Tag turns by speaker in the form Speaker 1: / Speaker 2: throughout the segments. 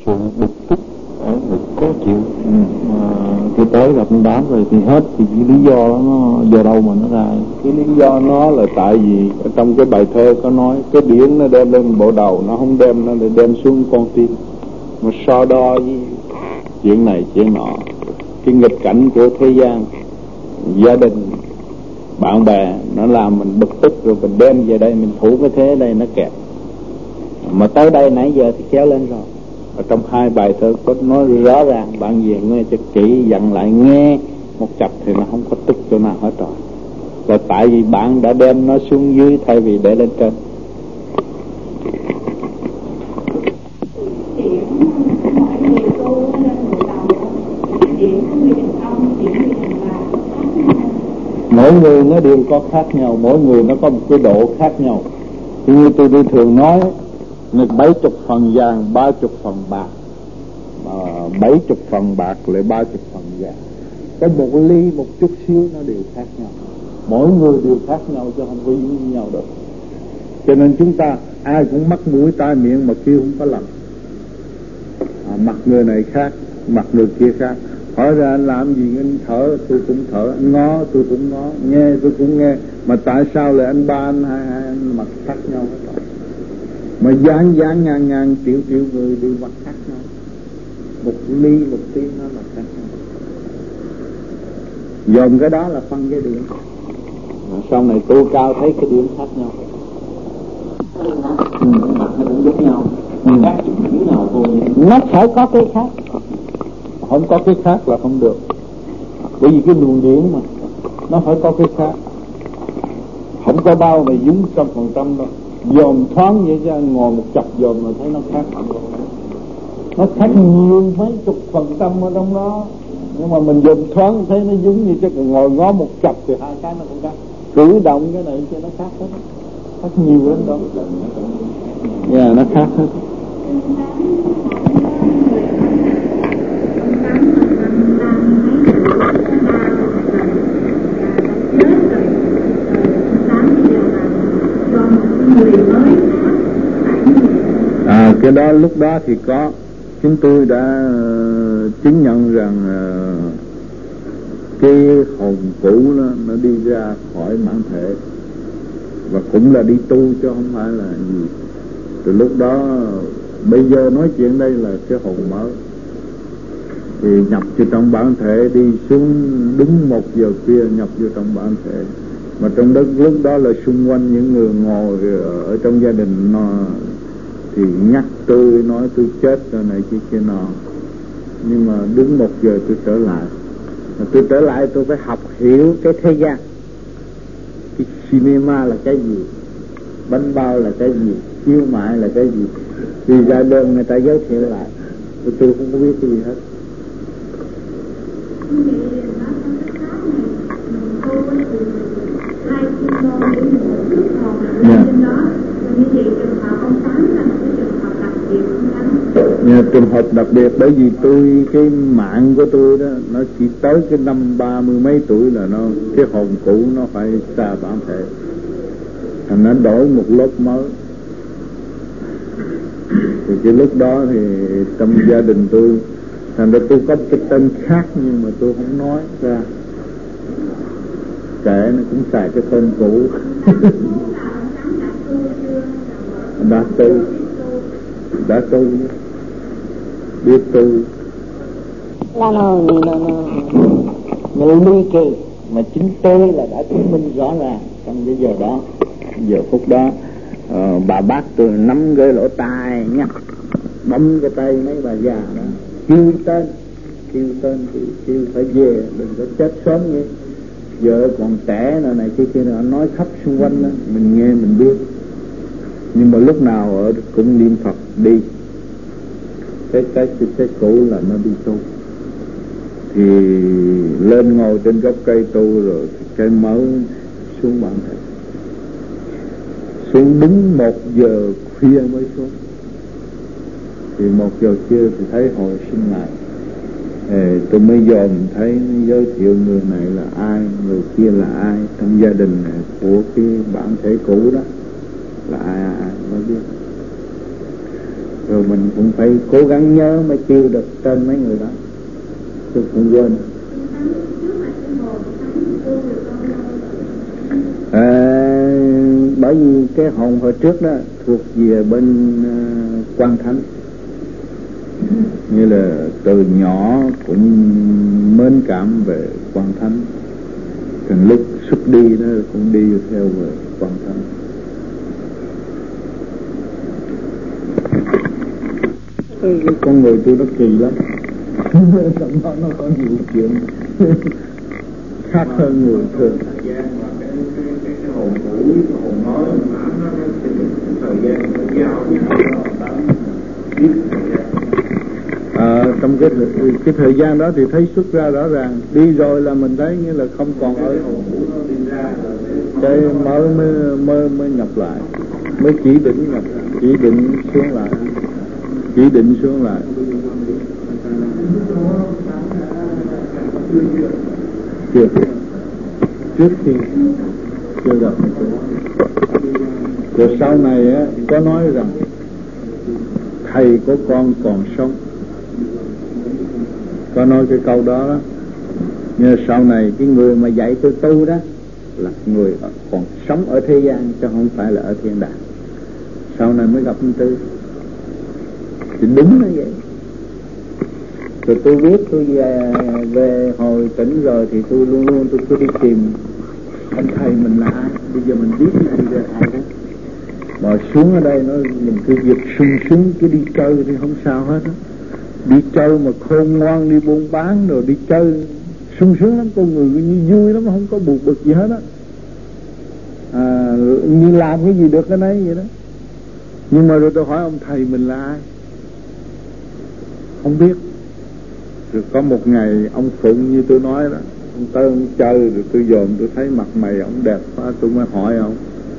Speaker 1: sự bực tức người khó chịu. Mà khi tới gặp đám rồi thì hết, thì cái lý do đó nó do đâu mà nó ra?
Speaker 2: Cái lý do nó là tại vì ở trong cái bài thơ có nói cái điển nó đem lên bộ đầu, nó không đem, nó lại đem xuống con tim, mà so đo với chuyện này chuyện nọ, cái nghịch cảnh của thế gian, gia đình, bạn bè, nó làm mình bực tức, rồi mình đem về đây mình thủ cái thế đây nó kẹt.
Speaker 3: Mà tới đây nãy giờ thì kéo lên rồi.
Speaker 2: Ở trong hai bài thơ có nói rõ ràng, bạn về nghe cho kỹ, dặn lại nghe một chập thì nó không có tức chỗ nào hết rồi. Và tại vì bạn đã đem nó xuống dưới thay vì để lên trên. Mỗi người nó đều có khác nhau, mỗi người nó có một cái độ khác nhau. Thì như tôi thường nói, 70 phần vàng 30 phần bạc, 70 phần bạc lại 30 phần vàng. Cái một ly một chút xíu nó đều khác nhau, mỗi người đều khác nhau chứ không có giống như nhau được. Cho nên chúng ta ai cũng mắc mũi tai miệng mà kêu không có lầm. Mặt người này khác, mặt người kia khác. Hỏi ra anh làm gì, anh thở tôi cũng thở, anh ngó tôi cũng ngó, nghe tôi cũng nghe, mà tại sao lại anh ba anh hai anh mặt khác nhau hết rồi? Mà dáng ngàn triệu người đều mặt khác nhau, một ly một tí nó là khác nhau. Dồn cái đó là phân cái điểm. Sau này tu cao thấy cái điểm khác nhau.
Speaker 3: Mặt nó cũng giống nhau, khác chút nào thôi. Nó phải có cái khác,
Speaker 2: không có cái khác là không được. Bởi vì cái luồng điển mà nó phải có cái khác, không có bao mà dúng 100% đâu. Dòm thoáng vậy chứ ngồi một chập dòm mà thấy nó khác. Nó khác nhiều mấy chục % ở trong đó, nhưng mà mình dòm thoáng thấy nó dúng như chứ còn ngồi ngó một chập thì hai cái nó cũng khác. Cử động cái này cho nó khác hết, khác nhiều lắm đó. Nó khác hết. Cái đó lúc đó thì có, chúng tôi đã chứng nhận rằng cái hồn cũ nó đi ra khỏi bản thể, và cũng là đi tu chứ không phải là gì. Từ lúc đó bây giờ nói chuyện đây là cái hồn mới thì nhập vô trong bản thể, đi xuống đúng 1 giờ khuya nhập vô trong bản thể. Mà trong đất lúc đó là xung quanh những người ngồi ở trong gia đình nó thì nhắc tôi, nói tôi chết rồi này kia nọ. Nhưng mà đúng 1 giờ tôi trở lại. Mà tôi trở lại tôi phải học hiểu cái thế gian, cái cinema là cái gì, bánh bao là cái gì, chiếu mại là cái gì. Vì ra đơn người ta giới thiệu lại, tôi không có biết cái gì hết. Trường hợp đặc biệt bởi vì tôi, cái mạng của tôi đó, nó chỉ tới cái năm 30 mấy tuổi là nó, cái hồn cũ nó phải xa bản thể, thành nó đổi một lớp mới. Thì cái lúc đó thì trong gia đình tôi, thành ra tôi có cái tên khác nhưng mà tôi không nói ra, kệ nó cũng xài cái tên cũ. đã tu biết tu
Speaker 3: là nó ly kỳ, mà chính tôi là đã chứng minh rõ ràng trong cái giờ đó,
Speaker 2: giờ phút đó. Bà bác tôi nắm cái lỗ tai nhắc bấm cái tay mấy bà già đó, kêu tên thì kêu phải về, đừng có chết sớm như vợ còn trẻ này kia nó nói khắp xung quanh đó, mình nghe mình biết. Nhưng mà lúc nào ở cũng niệm Phật đi. Cái cũ là nó đi tu, thì lên ngồi trên gốc cây tu rồi cái mới xuống bản thể, xuống đúng 1 giờ khuya mới xuống. Thì 1 giờ khuya thì thấy hồi sinh lại, tôi mới dòm thấy giới thiệu người này là ai, người kia là ai, trong gia đình này, của cái bản thể cũ đó là ai mới biết. rồi mình cũng phải cố gắng nhớ mới chiêu được trên mấy người đó, tôi cũng quên. Bởi vì cái hồn hồi trước đó thuộc về bên Quan Thánh, như là từ nhỏ cũng mến cảm về Quan Thánh,ถึงlúc xuất đi nó cũng đi theo về Quan Thánh. Cái con người tôi nó kỳ lắm. Trong đó nó có nhiều chuyện khác hơn người thường.
Speaker 3: Cái hồn cũ, cái hồn nói nó thời gian nó giao với họ biết thời gian.
Speaker 2: Trong cái thời gian đó thì thấy xuất ra rõ ràng, đi rồi là mình thấy nghĩa là không còn ở, cái mới nhập lại, mới chỉ định nhập, chỉ định xuống lại, chỉ định xuống lại. Chưa, trước khi chưa gặp rồi sau này á, có nói rằng thầy của con còn sống, có nói cái câu đó đó. Nhưng sau này cái người mà dạy tôi tu đó là người còn sống ở thế gian chứ không phải là ở thiên đàng. Sau này mới gặp anh Tư thì đúng là vậy. Rồi tôi biết tôi về hồi tỉnh rồi thì tôi luôn luôn tôi đi tìm ông thầy mình là ai. Bây giờ mình biết cái gì là ai đó. Mà xuống ở đây nó mình cứ việc sung sướng cứ đi chơi thì không sao hết á. Đi chơi mà khôn ngoan, đi buôn bán rồi đi chơi sung sướng lắm, con người như vui lắm, không có buộc bực gì hết á. Như làm cái gì được cái nấy vậy đó. Nhưng mà rồi tôi hỏi ông thầy mình là ai, không biết. Rồi có một ngày ông Phụng như tôi nói đó, ông tới ông chơi rồi tôi dòm tôi thấy mặt mày ông đẹp quá, tôi mới hỏi ông.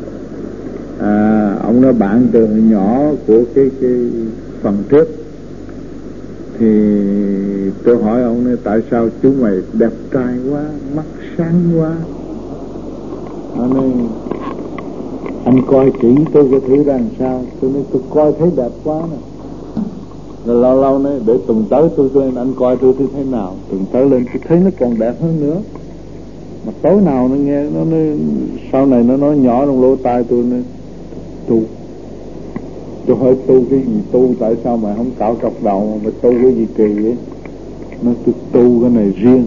Speaker 2: Ông nói bạn từ nhỏ của cái phần trước. Thì tôi hỏi ông này, tại sao chú mày đẹp trai quá, mắt sáng quá? Ông nói anh coi kỹ tôi cái thứ ra làm sao. Tôi nói tôi coi thấy đẹp quá nè. Rồi lâu lâu nói để tuần tới tôi lên anh coi tôi thế nào. Tuần tới lên tôi thấy nó còn đẹp hơn nữa. Mà tối nào nó nghe nó nói, sau này nó nói nhỏ trong lỗ tai tôi nói tu. Tôi hỏi tu cái gì tu, tại sao mà không cạo trọc đầu mà tu cái gì kỳ vậy? Nó tôi tu cái này riêng.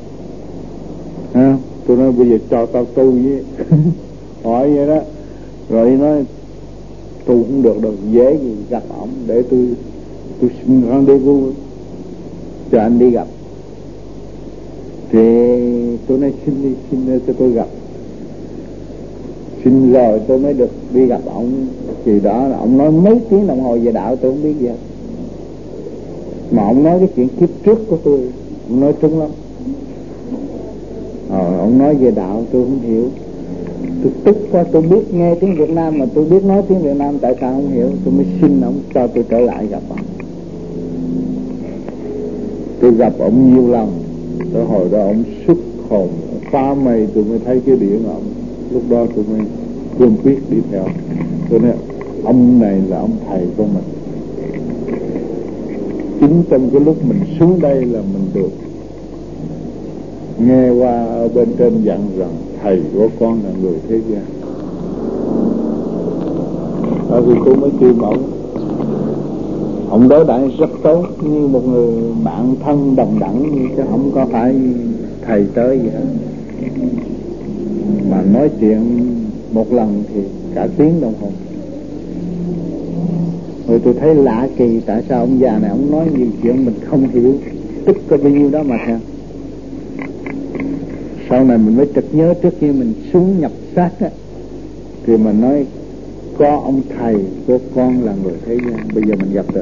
Speaker 2: Tôi nói bây giờ cho tao tu với hỏi vậy đó. Rồi nói tu không được đâu, dễ gì gặp ổng, để tôi xin rendezvous cho anh đi gặp. Thì tôi nói xin cho tôi gặp. Xin rồi tôi mới được đi gặp ổng. Thì đó là ổng nói mấy tiếng đồng hồ về đạo tôi không biết gì hết. Mà ổng nói cái chuyện kiếp trước của tôi, ổng nói trúng lắm. Ổng nói về đạo tôi không hiểu. Tôi tức quá, tôi biết nghe tiếng Việt Nam mà tôi biết nói tiếng Việt Nam, tại sao không hiểu. Tôi mới xin ổng cho tôi trở lại gặp ổng. Tôi gặp ổng nhiều lần. Tới hồi đó ổng xuất hồn phá mây, tôi mới thấy cái điển ổng. Lúc đó tôi mới cương quyết đi theo. Tôi nói ông này là ông thầy của mình. Chính trong cái lúc mình xuống đây là mình được nghe qua ở bên trên dặn rằng thầy của con là người thế gian. Thì tôi mới tìm ông đối đãi rất tốt, như một người bạn thân đồng đẳng, chứ không có phải thầy tới gì hết. Mà nói chuyện một lần thì cả tiếng đồng hồ. Rồi tôi thấy lạ kỳ, tại sao ông già này ông nói nhiều chuyện mình không hiểu, tức có bao nhiêu đó mà theo. Sau này mình mới chợt nhớ, trước khi mình xuống nhập xác á, thì mình nói có ông thầy của con là người thế gian, bây giờ mình gặp được.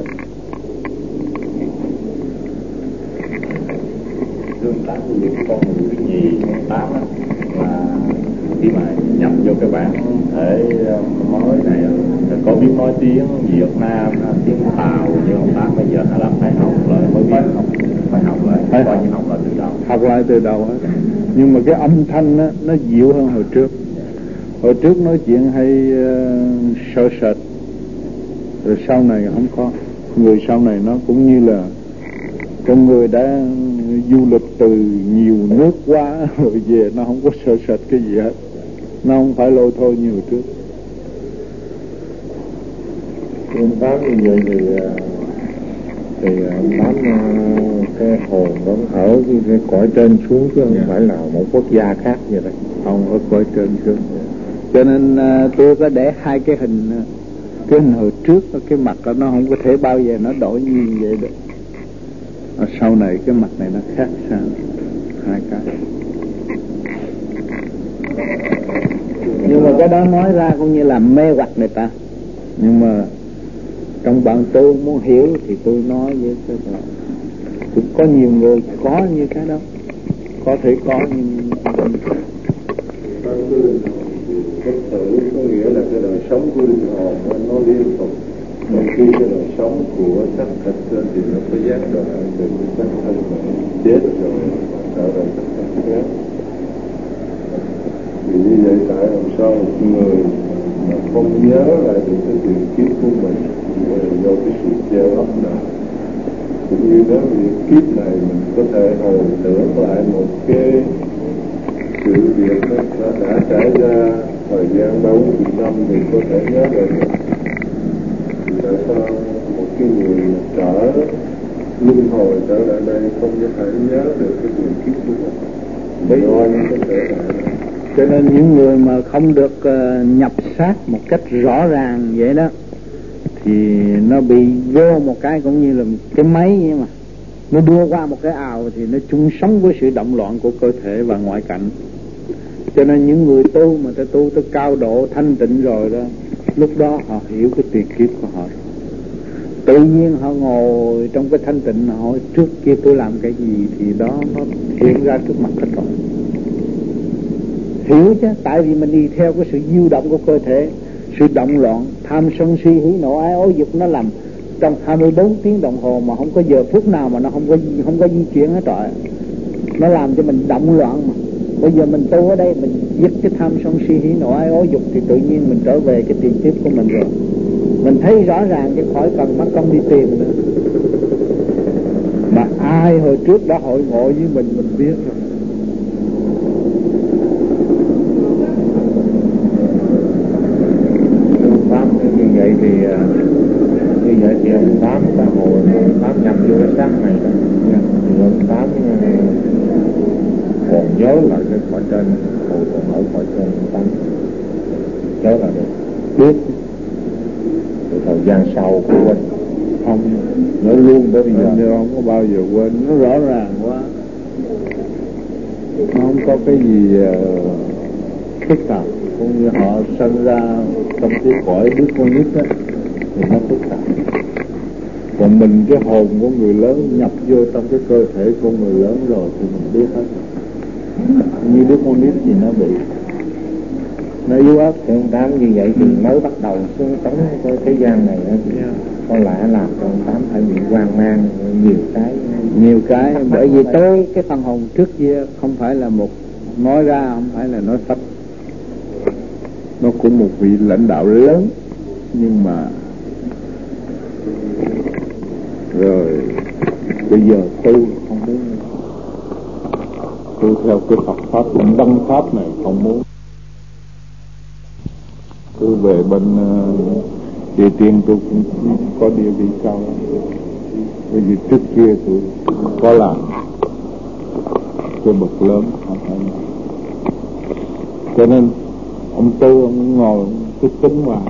Speaker 3: Tương tác với con người gì tám á, là khi mà nhập vô cái bản thể mới này có biết nói tiếng Việt Nam, tiếng Tàu, như ông Tám bây giờ là phải học lại mới biết, phải học lại, coi như học lại từ đầu.
Speaker 2: Học lại từ đầu hết. Nhưng mà cái âm thanh á, nó dịu hơn hồi trước. Hồi trước nói chuyện hay sợ sệt, rồi sau này không có. Người sau này nó cũng như là con người đã du lịch từ nhiều nước qua rồi về, nó không có sợ sệt cái gì hết, nó không phải lôi thôi nhiều trước.
Speaker 1: Ông Tám như vậy thì ông Tám cái hồn đó ở cái cõi trên xuống chứ không phải là một quốc gia khác vậy đấy,
Speaker 2: không ở cõi trên xuống. Cho nên tôi có để hai cái hình hồi trước, cái mặt đó nó không có thể bao giờ nó đổi như vậy được. Ở sau này cái mặt này nó khác sao, hai cái. Nhưng mà cái đó nói ra cũng như là mê hoặc người ta. Nhưng mà trong bạn tôi muốn hiểu thì tôi nói với các bạn. Cũng có nhiều người có như cái đó, có thể có nhưng
Speaker 1: cái tử có nghĩa là cái đời sống của linh hồn nó liên tục. Còn khi cái đời sống của xác thịt thì nó có gián đoạn từ xác thân chết rồi trở lại xác thân khác. Vì như vậy tại làm sao một người mà không nhớ lại được cái tiền kiếp của mình do cái sự che lấp nào, cũng như đó vì kiếp này mình có thể hồi tưởng lại một cái sự việc nó đã trải ra thời gian 30 năm thì có thể nhớ được. Tại sao một cái người trở luân hồi trở lại đây không có thể nhớ được cái chuyện kiếp của mình? Bởi do những cái thể lại.
Speaker 2: Cho nên những người mà không được nhập xác một cách rõ ràng vậy đó thì nó bị vô một cái cũng như là cái máy vậy mà, nó đưa qua một cái ào thì nó chung sống với sự động loạn của cơ thể và ngoại cảnh. Cho nên những người tu mà ta tu tới cao độ thanh tịnh rồi đó, lúc đó họ hiểu cái tiền kiếp của họ. Tự nhiên họ ngồi trong cái thanh tịnh, họ hỏi trước kia tôi làm cái gì thì đó nó hiện ra trước mặt hết rồi. Hiểu chứ, tại vì mình đi theo cái sự du động của cơ thể, sự động loạn, tham sân si hỉ nộ ái ố dục nó làm trong 24 tiếng đồng hồ mà không có giờ phút nào mà nó không có di chuyển hết rồi. Nó làm cho mình động loạn mà. Bây giờ mình tu ở đây mình dứt cái tham sân si hỉ nộ ái ố dục thì tự nhiên mình trở về cái tiền kiếp của mình rồi. Mình thấy rõ ràng chứ khỏi cần mất công đi tìm nữa. Mà ai hồi trước đã hội ngộ với mình biết rồi.
Speaker 1: Như vậy thì ông Tám ta hồi ông Tám nhập vô cái xác này đó, thì ông Tám còn nhớ lại cái cõi trên, hồi còn ở cõi trên ông Tám nhớ là được biết. Từ thời gian sau của quên không nhớ luôn tới bây giờ.
Speaker 2: Nhưng không có bao giờ quên, nó rõ ràng quá, nó không có cái gì phức tạp. Cũng như họ sinh ra trong cái cõi đứa con nít đó thì nó phức tạp. Còn mình cái hồn của người lớn nhập vô trong cái cơ thể của người lớn rồi thì mình biết hết. Như đứa con nít thì nó bị nó yếu ớt.
Speaker 1: Ông Tám như vậy thì mới bắt đầu xuống sống cái thế gian này có lẽ làm cho ông Tám phải bị hoang mang nhiều cái.
Speaker 2: Bởi vì tới cái phần hồn trước kia không phải là một nói ra, không phải là nói sách, nó cũng một vị lãnh đạo lớn, nhưng mà rồi bây giờ tu không muốn, tu theo cái Phật pháp cũng đăng pháp này không muốn. Tôi về bên địa tiên tôi cũng có địa vị cao lắm, bởi vì trước kia tôi có làm cái bậc lớn không phải là. Cho nên ông Tư ông ngồi cái tính vào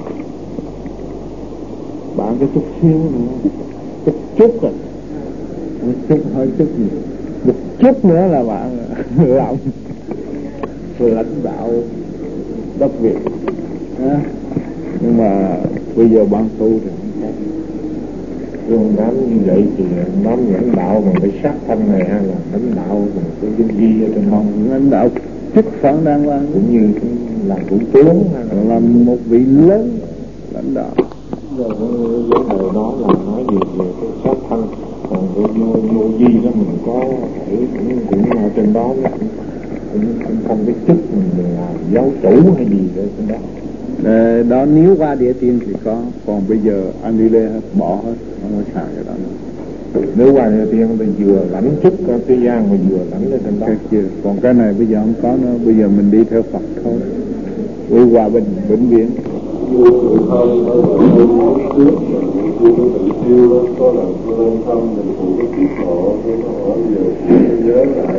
Speaker 2: bạn cái chút xíu nữa, cái chút rồi, một chút hơi chút gì, một chút nữa là bạn làm lãnh đạo đất Việt. Nhưng mà bây giờ bạn tu thì không có.
Speaker 1: Ông Tám như vậy thì nó lãnh đạo bằng cái xác thân này hay là lãnh đạo bằng cái danh ghi ở trên
Speaker 2: không? Lãnh đạo chức phận đang quan
Speaker 1: cũng như làm thủ tướng hay là
Speaker 2: làm một vị lớn lãnh đạo.
Speaker 1: Rồi vấn đề đó là nói gì về cái xác thân, còn cái vô vi đó mình có thể cũng ở trên đó cũng không biết chức mình là giáo chủ hay gì ở trên đó.
Speaker 2: Đó nếu qua địa tiên thì có, còn bây giờ anh đi lên bỏ hết, không có xài cái đó nữa.
Speaker 1: Nếu qua nhà tiên thì vừa lãnh chức ở thế gian mà vừa lãnh lên trên đó.
Speaker 2: Còn cái này bây giờ không có nữa, bây giờ mình đi theo Phật thôi, đi hòa bình vĩnh viễn.
Speaker 1: Có lần tôi lên thăm mình phụ cái chị họ, tôi nó hỏi giờ nhớ lại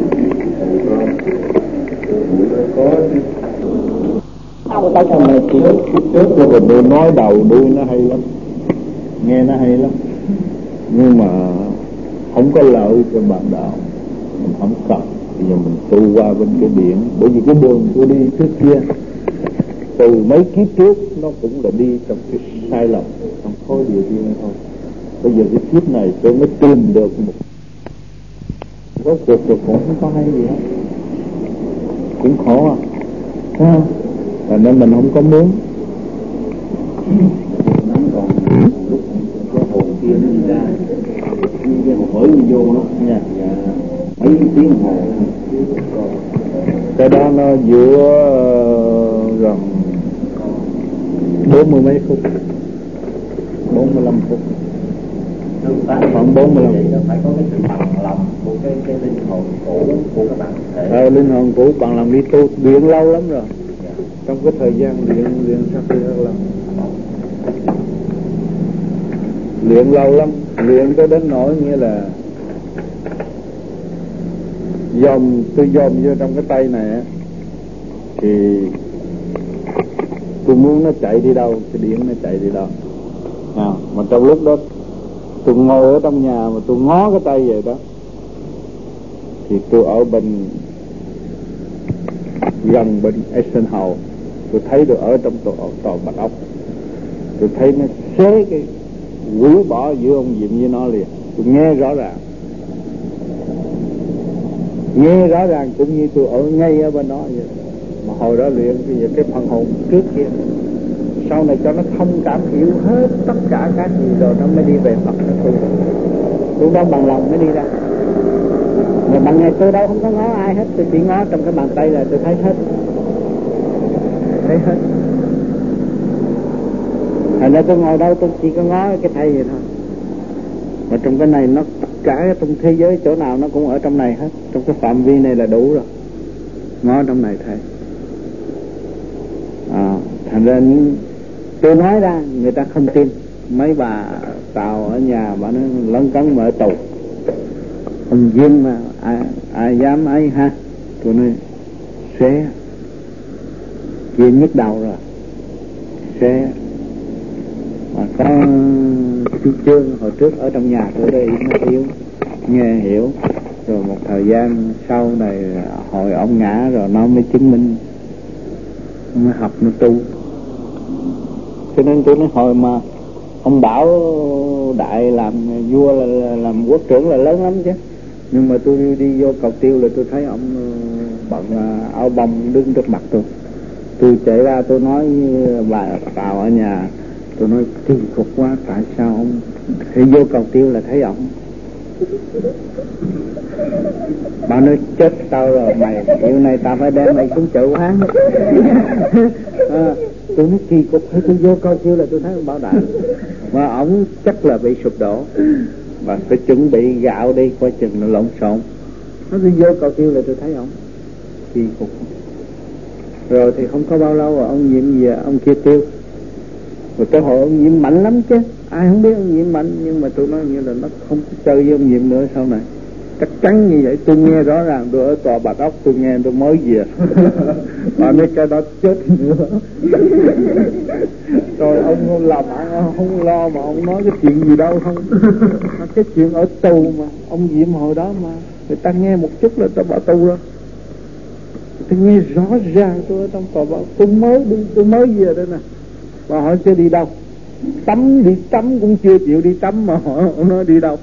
Speaker 1: có chứ.
Speaker 2: Cái này chỉ trước rồi tôi nói đầu đuôi nó hay lắm, nghe nó hay lắm, nhưng mà không có lợi cho bạn đạo, mình không cần. Bây giờ mình tu qua bên cái biển, bởi vì cái đường tôi đi trước kia từ mấy kiếp trước nó cũng là đi trong cái sai lầm, trong khối địa viên thôi. Bây giờ cái kiếp này tôi mới tìm được một rốt cuộc rồi cũng không có hay gì hết, cũng khó à, thấy không? Và nên mình không có muốn.
Speaker 3: Còn lúc cái hồn kia nó đi ra, cái hồn mới đi vô đó nha, mấy tiếng hồ.
Speaker 2: Cái đó nó giữa gần 40 mấy phút, 45 phút, khoảng 45.
Speaker 3: Vậy nó phải có cái sự bằng lòng của cái linh hồn cũ của các bạn thể.
Speaker 2: Linh hồn cũ bằng lòng đi tu luyện lâu lắm rồi. Trong cái thời gian luyện sau khi rất lâu, luyện lâu lắm, luyện tới đến nỗi nghĩa là tôi dòm vô trong cái tay này á, thì tôi muốn nó chạy đi đâu, cái điện nó chạy đi đâu. Mà trong lúc đó tôi ngồi ở trong nhà mà tôi ngó cái tay vậy đó, thì tôi ở bên gần bên Eisenhower, tôi thấy được ở trong tòa Bạch Ốc, tôi thấy nó xé cái quỷ bỏ giữa ông Diệm với nó liền. Tôi nghe rõ ràng cũng như tôi ở ngay ở bên đó vậy. Mà hồi đó luyện thì cái phần hồn trước kia, sau này cho nó thông cảm hiểu hết tất cả các gì rồi nó mới đi về Phật nó tu. Lúc đó bằng lòng mới đi ra. Mà bằng ngày tôi đâu không có ngó ai hết, tôi chỉ ngó trong cái bàn tay là tôi thấy hết. Thành ra tôi ngồi đâu tôi chỉ có ngó cái thầy vậy thôi. Mà trong cái này nó tất cả trong thế giới chỗ nào nó cũng ở trong này hết, trong cái phạm vi này là đủ rồi. Ngó trong này thầy. Thành ra tôi nói ra người ta không tin. Mấy bà Tàu ở nhà bà nói lấn cấn mà ở tù, ông Duyên mà ai dám ấy ha. Tôi nói xé kia nhức đầu rồi, xé. Mà có chú Trương hồi trước ở trong nhà tôi đây nó yếu, nghe hiểu. Rồi một thời gian sau này hồi ông ngã rồi nó mới chứng minh, nó mới học nó tu. Cho nên tôi nói hồi mà ông Bảo Đại làm vua là làm quốc trưởng là lớn lắm chứ. Nhưng mà tôi đi vô cầu tiêu là tôi thấy ông bận áo bông đứng trước mặt tôi. Tôi chạy ra tôi nói với bà Tàu ở nhà, tôi nói kỳ cục quá, tại sao ông khi vô cầu tiêu là thấy ông. Bà nói chết tao rồi mày, kiểu này tao phải đem mày xuống chợ quán. Tôi nói kỳ cục, khi tôi vô cầu tiêu là tôi thấy ông Bảo Đại, mà ổng chắc là bị sụp đổ và phải chuẩn bị gạo đi, coi chừng nó lộn xộn. Nó đi vô cầu tiêu là tôi thấy ổng kỳ cục. Rồi thì không có bao lâu rồi ông Nhiệm về ông kia tiêu. Rồi cái hồi ông Nhiệm mạnh lắm chứ, ai không biết ông Nhiệm mạnh, nhưng mà tôi nói như là nó không chơi với ông Nhiệm nữa sau này. Chắc chắn như vậy, tôi nghe rõ ràng, tôi ở tòa Bạch Ốc tôi nghe tôi mới về. Bà nói cái đó chết nữa. Rồi ông không làm không lo mà ông nói cái chuyện gì đâu không. Cái chuyện ở tù mà ông Diệm hồi đó mà người ta nghe một chút là ta bỏ tù rồi. Tôi nghe rõ ràng, tôi ở trong tòa Bạch Ốc, tôi mới về đây nè. Bà hỏi sẽ đi đâu? Đi tắm cũng chưa chịu đi tắm mà hỏi nói đi đâu.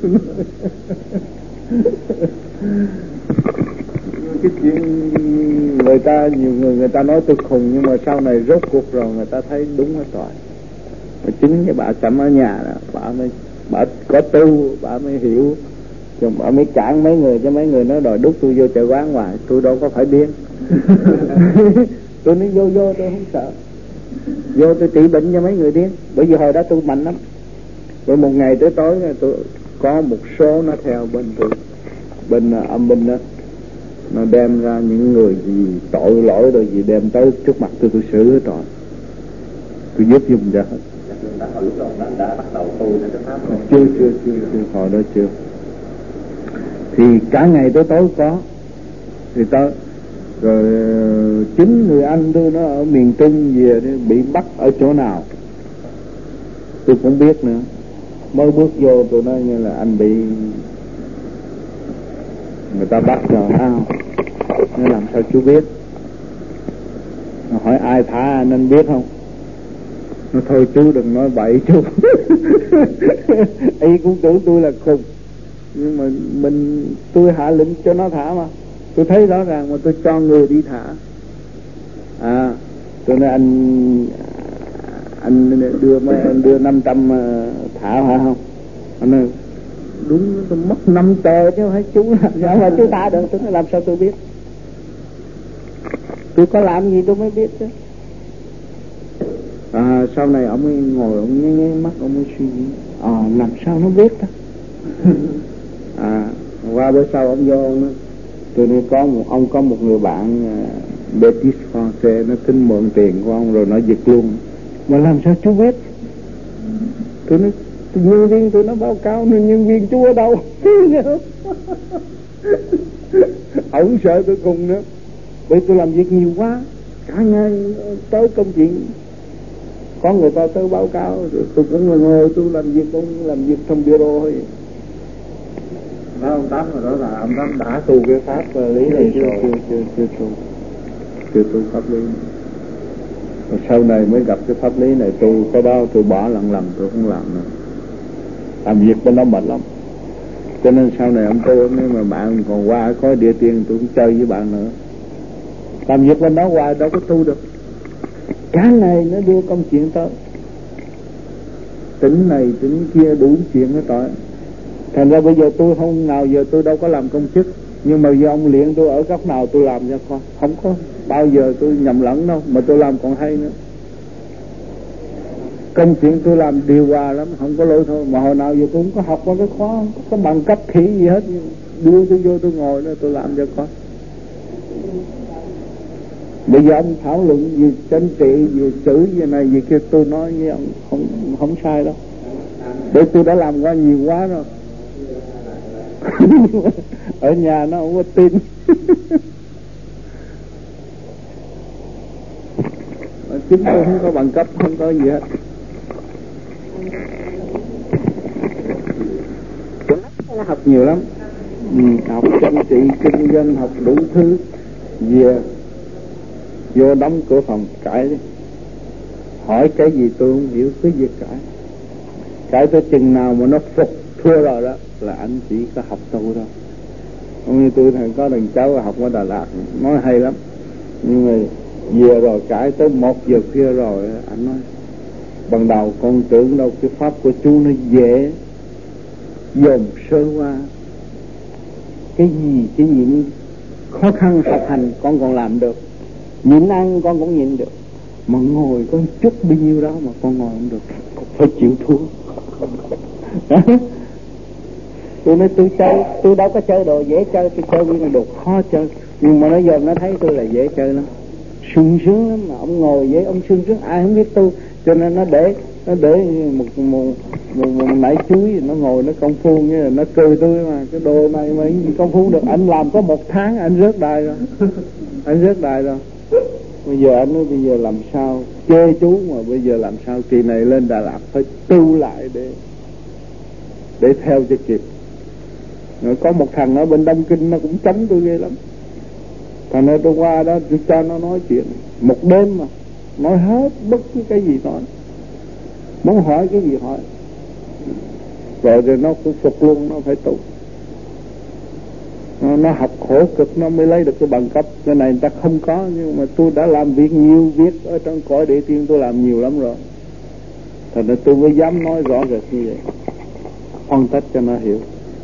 Speaker 2: Cái chuyện người ta, nhiều người ta nói tôi khùng, nhưng mà sau này rốt cuộc rồi người ta thấy đúng hết rồi. Và chính cái bà Cẩm ở nhà đó, bà có tu, bà mới hiểu. Chứ bà mới cản mấy người, cho mấy người nói đòi đút tôi vô chợ quán hoài, tôi đâu có phải điên. Tôi nói vô tôi không sợ, vô tôi trị bệnh cho mấy người điên. Bởi vì hồi đó tôi mạnh lắm, Rồi một ngày tới tối tôi có một số nó theo bên tôi, bên âm binh đó, nó đem ra những người gì tội lỗi rồi gì đem tới trước mặt tôi xử hết rồi, tôi giúp giùm cho hết.
Speaker 3: Hồi lúc đó đã bắt đầu tu đến cái pháp rồi.
Speaker 2: Chưa hồi đó chưa. Thì cả ngày tới tối có thì tới rồi. Chính người anh tôi nó ở miền Trung về bị bắt ở chỗ nào tôi cũng biết nữa. Mới bước vô tôi nói như là anh bị người ta bắt rồi không? Nó làm sao chú biết? Nó hỏi ai thả anh biết không? Nó thôi chú đừng nói bậy chú. Y cũng tưởng tôi là khùng, nhưng mà tôi hạ lệnh cho nó thả mà. Tôi thấy rõ ràng mà tôi cho người đi thả. Tôi nói anh đưa 500 thả hả không? Anh nói đúng, tôi mất 5 tờ chứ phải chú làm sao mà chú thả được. Tôi nói làm sao tôi biết? Tôi có làm gì tôi mới biết chứ. Sau này ông ấy ngồi ông nháy mắt ông ấy suy nghĩ làm sao nó biết đó. Qua bữa sau ông vô nó, tôi nói có một người bạn Betis France nó xin mượn tiền của ông rồi nó giật luôn. Mà làm sao chú biết? Tôi nói nhân viên tôi nó báo cáo nên nhân viên chú ở đâu? Ông sợ tôi cùng nữa, bởi tôi làm việc nhiều quá, cả ngày tới công chuyện có người ta tới báo cáo rồi tôi cũng ngồi tôi làm việc trong bureau thôi.
Speaker 1: Đó ông Tám rồi đó là ông Tám đã tu cái pháp lý này
Speaker 2: chưa tu pháp lý. Rồi sau này mới gặp cái pháp lý này tu, cái đó tôi bỏ lần tôi không làm nữa. Làm việc bên đó mệt lắm. Cho nên sau này ông tu, nếu mà bạn còn qua khói địa tiên tôi cũng chơi với bạn nữa. Làm việc bên đó hoài đâu có tu được. Cả ngày nó đưa công chuyện tới, tỉnh này tỉnh kia đủ chuyện hết rồi. Thành ra bây giờ tôi không nào giờ tôi đâu có làm công chức, nhưng mà giờ ông luyện tôi ở góc nào tôi làm cho con, không có bao giờ tôi nhầm lẫn đâu, mà tôi làm còn hay nữa. Công chuyện tôi làm điều hòa lắm, không có lỗi thôi. Mà hồi nào giờ tôi không có học qua cái khóa, không có bằng cấp khỉ gì hết, đưa tôi vô tôi ngồi đó tôi làm cho con. Bây giờ ông thảo luận về chính trị, về xử về này về kia, tôi nói với ông không sai đâu, để tôi đã làm qua nhiều quá rồi. Ở nhà nó không có tin. Chính tôi không có bằng cấp, không có gì hết. Nó học nhiều lắm, học chính trị, kinh doanh, học đủ thứ. Về vô đóng cửa phòng cãi đi, hỏi cái gì tôi không hiểu, cứ việc cãi tới chừng nào mà nó phục thua rồi đó là anh chỉ có học tu thôi. Ông như tôi thằng có thằng cháu học ở Đà Lạt nói hay lắm, nhưng mà về rồi cãi tới 1 giờ khuya rồi anh nói ban đầu con tưởng đâu cái pháp của chú nó dễ dồn sơ qua, cái gì khó khăn học hành con còn làm được, nhịn ăn con cũng nhịn được, mà ngồi có chút bao nhiêu đó mà con ngồi không được, phải chịu thua. Tôi nói tôi chơi, tôi đâu có chơi đồ dễ chơi, tôi chơi những đồ khó chơi, nhưng mà nó giờ nó thấy tôi là dễ chơi lắm, sung sướng lắm. Mà ông ngồi với ông sung sướng, ai không biết tu, cho nên nó để một nải chuối, nó ngồi nó công phu như là nó cười tôi, mà cái đồ này mà công phu được, anh làm có 1 tháng anh rớt đài rồi. Anh rớt đài rồi. Bây giờ anh nói bây giờ làm sao chê chú, mà bây giờ làm sao kỳ này lên Đà Lạt phải tu lại để theo cho kịp. Rồi có một thằng ở bên Đông Kinh nó cũng chống tôi ghê lắm. Thành ra tôi qua đó tôi cho nó nói chuyện 1 đêm mà nói hết bất cứ cái gì nói, muốn hỏi cái gì hỏi, rồi nó cũng phục luôn, nó phải tu. Nó học khổ cực nó mới lấy được cái bằng cấp. Cái này người ta không có, nhưng mà tôi đã làm nhiều việc ở trong cõi địa tiên, tôi làm nhiều lắm rồi. Thành ra tôi mới dám nói rõ rệt như vậy, phân tích cho nó hiểu.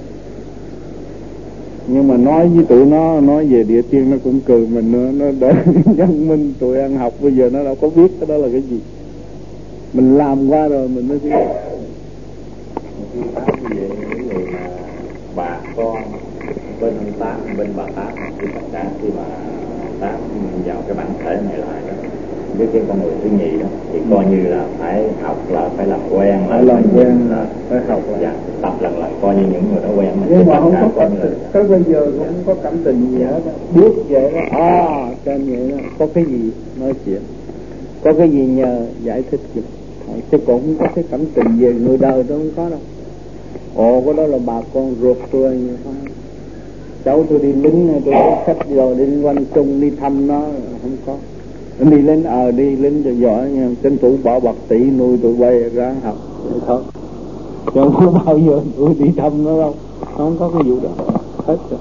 Speaker 2: Nhưng mà nói với tụi nó, nói về địa tiên nó cũng cười mình nữa. Nó để nhân minh tụi ăn học bây giờ nó đâu có biết cái đó là cái gì. Mình làm qua rồi mình mới biết.
Speaker 3: Khi tám như vậy những người mà bà con bên tám bên bà tám thì tất cả khi mà tám vào cái bản thể này lại đó với cái con người thứ nhì đó thì coi như là phải học, là phải làm quen,
Speaker 2: phải làm quen,
Speaker 3: là
Speaker 2: phải học
Speaker 3: dạ, tập lần coi như những người đó quen.
Speaker 2: Nhưng mà không có cảm tình, tới bây giờ cũng không có cảm tình gì hết. Biết vậy đó, trên vậy đó, có cái gì nói chuyện, có cái gì nhờ giải thích được, chứ cũng không có cái cảm tình về người đời tôi không có đâu. Cái đó là bà con ruột tôi như thế. Cháu tôi đi lính, tôi có khách rồi đi quanh trung đi thăm nó, không có. Đi lính cho giỏi nha, tranh thủ bỏ bạc tỷ nuôi tụi bay ráng học thôi. Chứ không có bao giờ tôi đi thăm nó đâu, không có cái vụ đó hết rồi.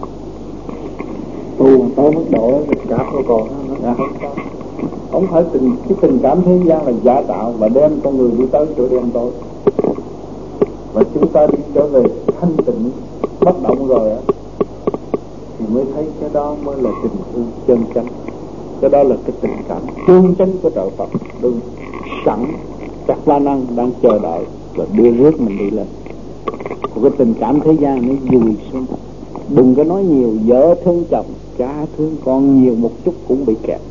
Speaker 2: Tu tới mức độ tình cảm của con nó không có. Không phải cái tình cảm thế gian là giả tạo và đem con người đi tới chỗ đen tối. Và chúng ta đi trở về thanh tịnh bất động rồi á thì mới thấy cái đó mới là tình thương chân chánh. Cái đó là cái tình cảm chân chánh của trời Phật đừng sẵn các la năng đang chờ đợi và đưa rước mình đi lên. Còn cái tình cảm thế gian nó vùi xuống. Đừng có nói nhiều, vợ thương chồng, cha thương con, nhiều một chút cũng bị kẹt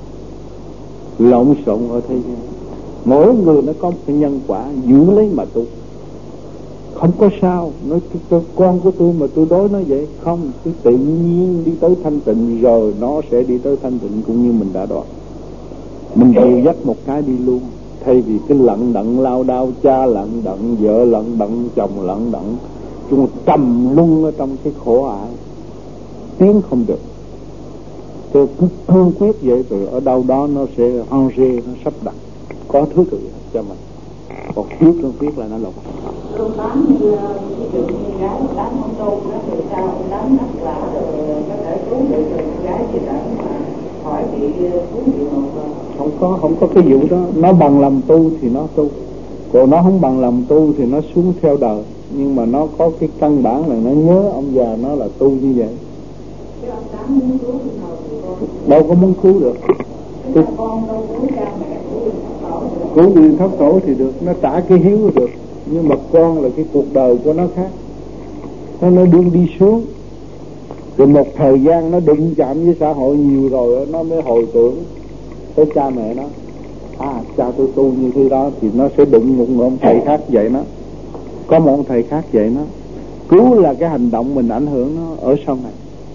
Speaker 2: lộn xộn ở thế gian. Mỗi người nó có một cái nhân quả, giữ lấy mà tu. Không có sao nói con của tôi mà tôi đối nó vậy, không, cứ tự nhiên đi tới thanh tịnh rồi nó sẽ đi tới thanh tịnh cũng như mình đã đoán. Mình dìu dắt một cái đi luôn, thay vì cái lận đận lao đao, cha lận đận, vợ lận đận, chồng lận đận, chúng trầm luân ở trong cái khổ ải, tiến không được. Tôi cứ cương quyết vậy rồi ở đâu đó nó sẽ arrange, nó sắp đặt có thứ tự cho mình. Còn thiếu cương quyết là nó lộn.
Speaker 4: Ông tám như trường như gái tám không tu đó thì sao ông tám đắc lạ rồi có thể cứu được gái gì đó mà hỏi bị cứu gì một
Speaker 2: không có cái vụ đó. Nó bằng lòng tu thì nó tu, còn nó không bằng lòng tu thì nó xuống theo đời. Nhưng mà nó có cái căn bản là nó nhớ ông già nó là tu như vậy.
Speaker 4: Chứ ông tám muốn cứu thì nào thì con
Speaker 2: đâu có muốn cứu được.
Speaker 4: Con đâu cứu cha mẹ
Speaker 2: cứu đi thất tổ thì được, nó trả cái hiếu được. Nhưng mà con là cái cuộc đời của nó khác, nó đương đi xuống. Rồi một thời gian nó đụng chạm với xã hội nhiều rồi nó mới hồi tưởng tới cha mẹ nó. Cha tôi tu như thế đó thì nó sẽ đụng một ông thầy khác vậy nó. Có một ông thầy khác vậy nó. Cứu là cái hành động mình ảnh hưởng nó ở sau này.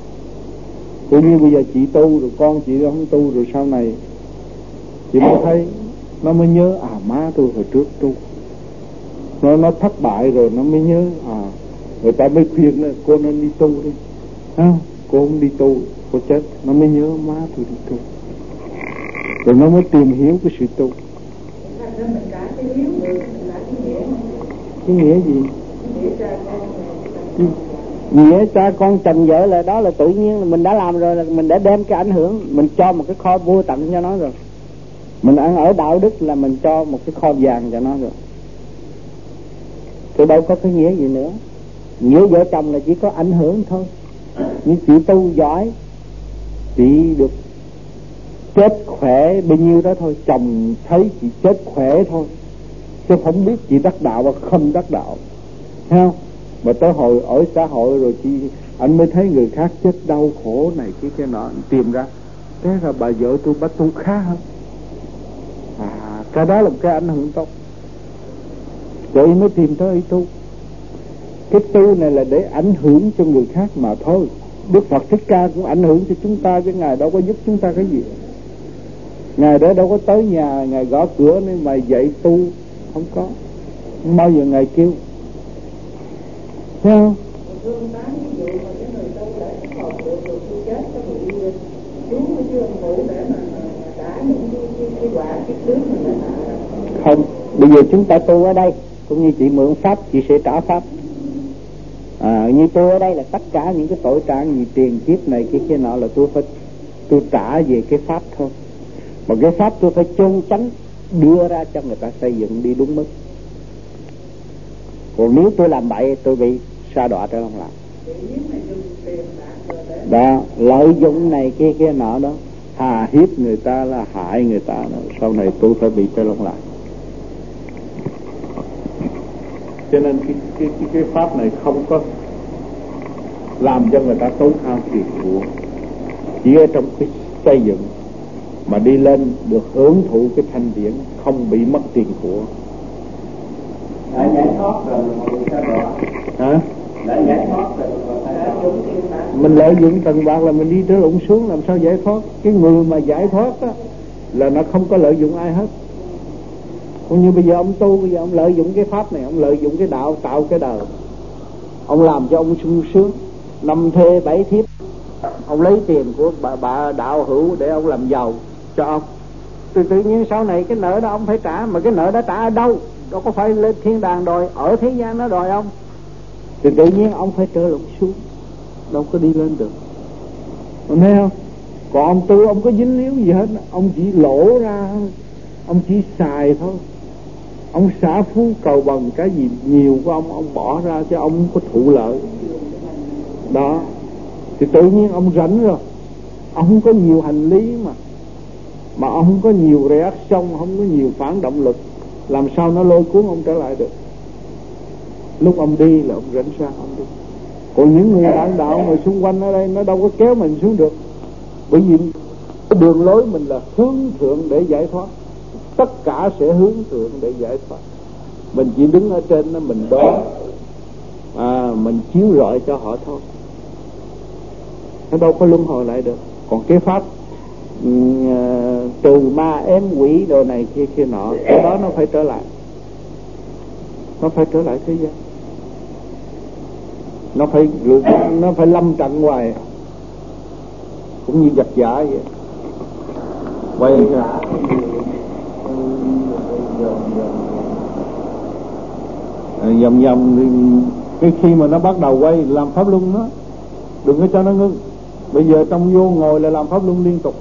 Speaker 2: Tự nhiên bây giờ chị tu rồi con chị không tu rồi sau này chị mới thấy, nó mới nhớ má tôi hồi trước tu. Nó thất bại rồi nó mới nhớ người ta mới khuyên là cô nên đi tu đi. Cô không đi tu cô chết. Nó mới nhớ má tôi đi tu, rồi nó mới tìm hiểu cái sự tu. Cái nghĩa gì? Nghĩa cha con chồng vợ là đó là tự nhiên là mình đã làm rồi, là mình đã đem cái ảnh hưởng, mình cho một cái kho vô tận cho nó rồi. Mình ăn ở đạo đức là mình cho một cái kho vàng cho nó rồi. Chứ đâu có cái nghĩa gì nữa. Nghĩa vợ chồng là chỉ có ảnh hưởng thôi. Nhưng chị tu giỏi, chị được chết khỏe bao nhiêu đó thôi. Chồng thấy chị chết khỏe thôi, chứ không biết chị đắc đạo và không đắc đạo. Thấy không? Mà tới hồi ở xã hội rồi anh mới thấy người khác chết đau khổ này cái nọ, anh tìm ra thế là bà vợ tôi bắt tu khá hơn. Cái đó là một cái ảnh hưởng tốt, rồi mới tìm tới y tu. Cái tu này là để ảnh hưởng cho người khác mà thôi. Đức Phật Thích Ca cũng ảnh hưởng cho chúng ta, chứ Ngài đâu có giúp chúng ta cái gì. Ngài đó đâu có tới nhà Ngài gõ cửa nên mà dạy tu, không có, không bao giờ Ngài kêu. Thấy không? Không, bây giờ chúng ta tu ở đây cũng như chị mượn pháp, chị sẽ trả pháp. Như tôi ở đây là tất cả những cái tội trạng gì tiền kiếp này kia nọ là tôi trả về cái pháp thôi. Mà cái pháp tôi phải chân chánh đưa ra cho người ta xây dựng đi đúng mức. Còn nếu tôi làm bậy tôi bị sa đọa trở lòng làm. Đó, lợi dụng này kia nọ đó, hà hiếp người ta là hại người ta đó. Sau này tôi phải bị trở lòng lại. Cho nên cái pháp này không có làm cho người ta tốn hao tiền của, chỉ ở trong cái xây dựng mà đi lên được hưởng thụ cái thanh điển, không bị mất tiền của.
Speaker 5: Đã giải thoát rồi mình sao rồi?
Speaker 2: Hả?
Speaker 5: Đã giải thoát rồi
Speaker 2: mình lợi dụng tầng bạc là mình đi tới lụng xuống, làm sao giải thoát? Cái người mà giải thoát á là nó không có lợi dụng ai hết. Cũng như bây giờ ông tu, bây giờ ông lợi dụng cái pháp này, ông lợi dụng cái đạo tạo cái đời, ông làm cho ông sung sướng, 5 thê 7 thiếp, ông lấy tiền của bà đạo hữu để ông làm giàu cho ông. Tự nhiên sau này cái nợ đó ông phải trả, mà cái nợ đó trả ở đâu? Đâu có phải lên thiên đàng đòi, ở thế gian nó đòi ông, thì tự nhiên ông phải trở lụng xuống, đâu có đi lên được. Ông thấy không? Còn ông tu ông có dính líu gì hết, ông chỉ lỗ ra, ông chỉ xài thôi. Ông xả phú cầu bằng cái gì nhiều của ông bỏ ra cho ông có thụ lợi đó, thì tự nhiên ông rảnh rồi. Ông không có nhiều hành lý mà ông không có nhiều reaction, không có nhiều phản động lực, làm sao nó lôi cuốn ông trở lại được. Lúc ông đi là ông rảnh sang ông đi. Còn những người đảng đạo ngồi xung quanh ở đây nó đâu có kéo mình xuống được, bởi vì cái đường lối mình là hướng thượng để giải thoát, tất cả sẽ hướng thượng để giải thoát. Mình chỉ đứng ở trên đó mình đó, mình chiếu rọi cho họ thôi, nó đâu có luân hồi lại được. Còn cái pháp trừ ma ém quỷ đồ này kia nọ, cái đó nó phải trở lại, nó phải trở lại thế gian, nó phải lâm trận hoài, cũng như giặc giả vậy. Quay ra dầm cái khi mà nó bắt đầu quay làm pháp luân đó, đừng có cho nó ngưng. Bây giờ trong vô ngồi là làm pháp luân liên tục,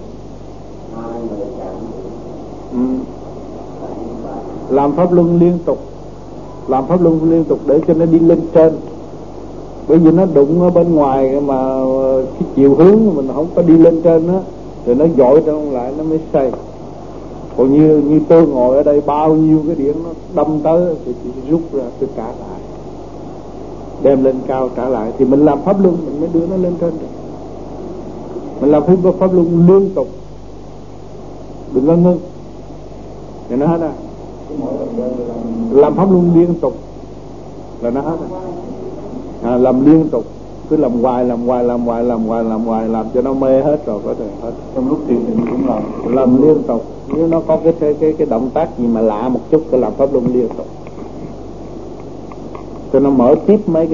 Speaker 2: làm pháp luân liên tục, làm pháp luân liên tục để cho nó đi lên trên. Bởi vì nó đụng ở bên ngoài mà cái chiều hướng mình không có đi lên trên đó, rồi nó dội trong lại nó mới xây. Còn như tôi ngồi ở đây, bao nhiêu cái điện nó đâm tới thì chỉ rút ra tôi trả lại, đem lên cao trả lại. Thì mình làm pháp luân mình mới đưa nó lên trên được. Mình làm pháp luân liên tục, đừng có ngưng, thì nó hết à. Làm pháp luân liên tục là nó hết à. Làm liên tục, cứ làm hoài làm cho nó mê hết rồi có thể hết.
Speaker 1: Trong lúc thiền định cũng
Speaker 2: làm liên tục. Nếu nó có cái động tác gì mà lạ một chút, cứ làm pháp luân liên tục, cho nó mở tiếp mấy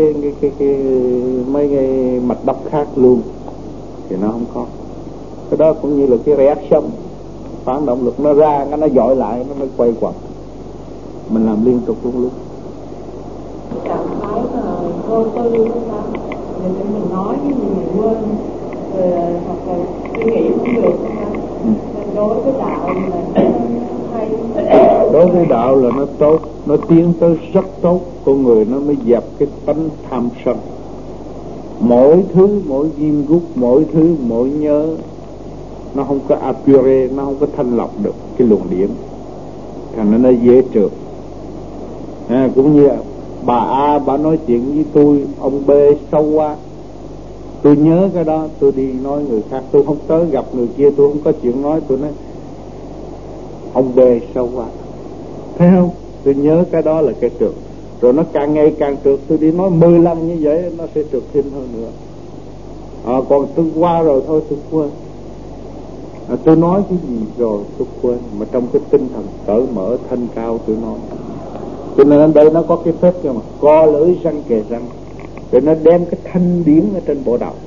Speaker 2: cái mạch đốc khác luôn, thì nó không có. Cái đó cũng như là cái reaction, phản động lực nó ra, nó dội lại, nó mới quay quẩn. Mình làm liên tục luôn.
Speaker 4: Trạng thái là vô tư đó sao? Mình nói cái gì mình quên, hoặc là suy nghĩ không được đó sao? Đối với đạo là hay.
Speaker 2: Đối với đạo là nó tốt, nó tiến tới rất tốt. Con người nó mới dẹp cái tánh tham sân. Mỗi thứ, mỗi ghim gút, mỗi thứ, mỗi nhớ, nó không có apure, nó không có thanh lọc được cái luồng điển, thành ra nó dễ trượt. Cũng như bà A, bà nói chuyện với tôi, ông B sâu quá, tôi nhớ cái đó, tôi đi nói người khác, tôi không tới gặp người kia, tôi không có chuyện nói, tôi nói ông B sâu quá, thấy không? Tôi nhớ cái đó là cái trượt, rồi nó càng ngày càng trượt. Tôi đi nói 10 lần như vậy nó sẽ trượt thêm hơn nữa. Còn tôi qua rồi thôi tôi quên. Tôi nói cái gì rồi tôi quên, mà trong cái tinh thần cởi mở thanh cao tôi nói. Cho nên ở đây nó có cái phép mà co lưỡi răng kề răng, để nó đem cái thanh điển ở trên bộ đầu,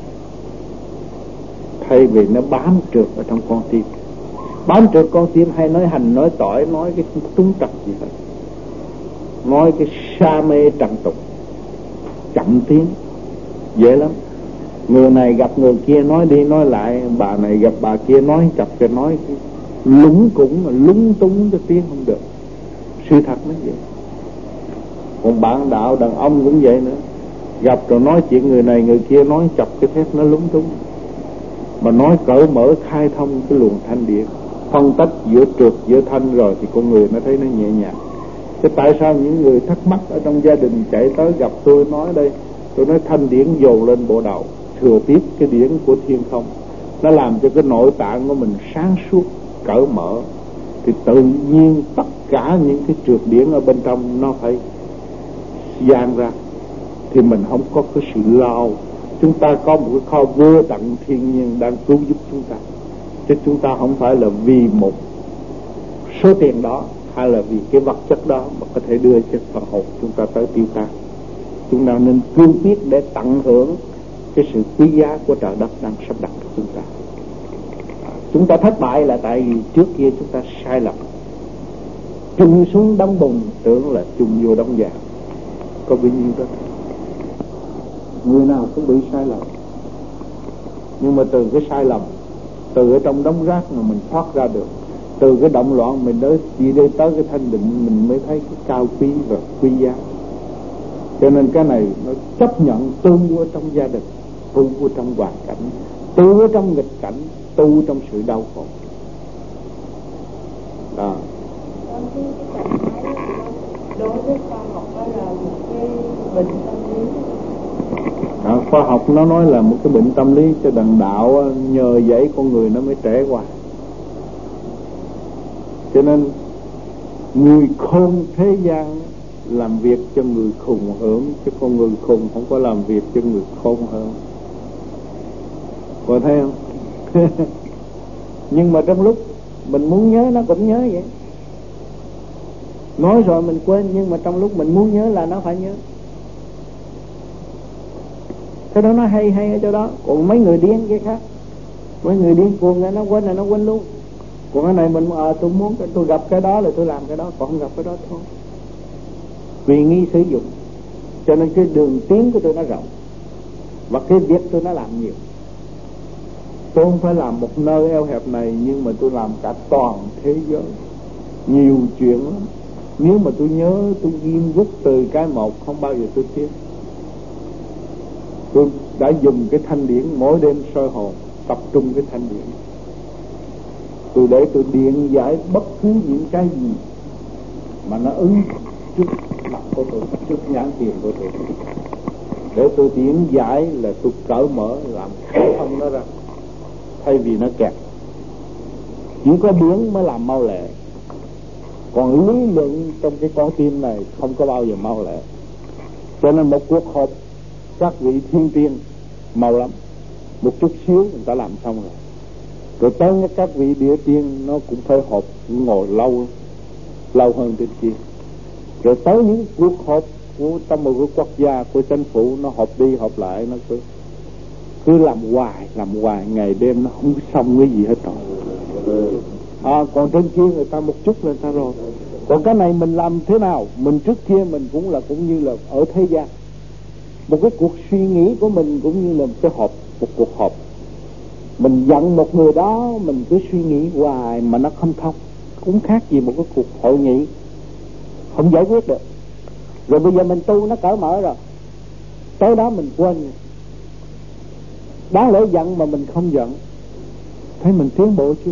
Speaker 2: thay vì nó bám trượt ở trong con tim. Bám trượt con tim hay nói hành, nói tỏi, nói cái túng trật gì hết, nói cái sa mê trần tục, chậm tiến, dễ lắm. Người này gặp người kia nói đi nói lại, bà này gặp bà kia nói chập cái nói lúng cũng mà lúng túng cái tiếng không được. Sự thật nó vậy. Còn bạn đạo đàn ông cũng vậy nữa, gặp rồi nói chuyện người này người kia nói chập cái phép nó lúng túng. Mà nói cởi mở khai thông cái luồng thanh điển, phân tách giữa trượt giữa thanh rồi thì con người nó thấy nó nhẹ nhàng. Thế tại sao những người thắc mắc ở trong gia đình chạy tới gặp tôi nói đây, tôi nói thanh điển dồn lên bộ đầu, thừa tiếp cái điển của thiên không, nó làm cho cái nội tạng của mình sáng suốt, cởi mở, thì tự nhiên tất cả những cái trượt điển ở bên trong nó phải dàn ra, thì mình không có cái sự lao. Chúng ta có một cái kho vô tận thiên nhiên đang cứu giúp chúng ta, chứ chúng ta không phải là vì một số tiền đó hay là vì cái vật chất đó mà có thể đưa cho phần hồn chúng ta tới tiêu tan. Chúng ta nên cương quyết để tận hưởng cái sự quý giá của trời đất đang sắp đặt cho chúng ta. Chúng ta thất bại là tại vì trước kia chúng ta sai lầm, chung xuống đống bùn tưởng là chung vô đống vàng, có bấy nhiêu đó. Người nào cũng bị sai lầm, nhưng mà từ cái sai lầm, từ ở trong đống rác mà mình thoát ra được, từ cái động loạn mình đi tới cái thanh định, mình mới thấy cái cao quý và quý giá. Cho nên cái này nó chấp nhận tu ở trong gia đình, tu ở trong hoàn cảnh, tu ở trong nghịch cảnh, tu trong sự đau khổ. Đó.
Speaker 4: Đối với khoa học đó là một cái bệnh tâm lý.
Speaker 2: Khoa học nó nói là một cái bệnh tâm lý, cho đằng đạo nhờ vậy con người nó mới trẻ qua. Cho nên người khôn thế gian làm việc cho người khùng hưởng, chứ con người khùng không có làm việc cho người khôn hưởng. Có thấy không? Nhưng mà trong lúc mình muốn nhớ nó cũng nhớ vậy. Nói rồi mình quên, nhưng mà trong lúc mình muốn nhớ là nó phải nhớ. Cái đó nó hay ở chỗ đó. Còn mấy người điên cái khác, mấy người điên cuồng nó quên là nó quên luôn. Còn cái này mình tôi muốn tôi gặp cái đó là tôi làm cái đó, còn không gặp cái đó thôi. Vì nghi sử dụng, cho nên cái đường tiến của tôi nó rộng, và cái việc tôi nó làm nhiều. Tôi không phải làm một nơi eo hẹp này, nhưng mà tôi làm cả toàn thế giới, nhiều chuyện lắm. Nếu mà tôi nhớ, tôi ghim rút từ cái một, không bao giờ tôi tiếc. Tôi đã dùng cái thanh điển mỗi đêm soi hồn, tập trung cái thanh điển. Tôi để tôi điện giải bất cứ những cái gì mà nó ứng trước mặt của tôi, trước nhãn tiền của tôi, để tôi điện giải là tôi cởi mở, làm khai thông nó ra, thay vì nó kẹt. Chỉ có điển mới làm mau lẹ, còn lý luận trong cái con tim này không có bao giờ mau lẹ. Cho nên một cuộc họp các vị thiên tiên mau lắm, một chút xíu người ta làm xong rồi. Rồi tới các vị địa tiên nó cũng phải họp, ngồi lâu hơn trên kia. Rồi tới những cuộc họp của trong một cái quốc gia, của chính phủ, nó họp đi họp lại, nó cứ làm hoài, ngày đêm nó không xong cái gì hết rồi. Còn trên kia người ta một chút là ta rồi. Còn cái này mình làm thế nào? Mình trước kia mình cũng như là ở thế gian, một cái cuộc suy nghĩ của mình cũng như là một cuộc họp. Mình giận một người đó, mình cứ suy nghĩ hoài mà nó không thông, cũng khác gì một cái cuộc hội nghị, không giải quyết được. Rồi bây giờ mình tu nó cởi mở rồi, tới đó mình quên. Đáng lẽ giận mà mình không giận, thấy mình tiến bộ chưa?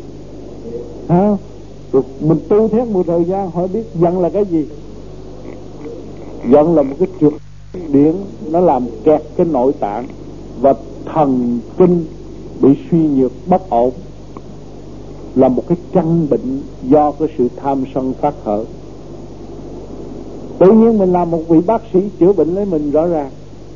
Speaker 2: Rồi mình tu theo một thời gian, hỏi biết giận là cái gì? Giận là một cái trượt điển, nó làm kẹt cái nội tạng, và thần kinh bị suy nhược bất ổn, là một cái căn bệnh do cái sự tham sân phát khởi. Tự nhiên mình làm một vị bác sĩ chữa bệnh lấy mình rõ ràng,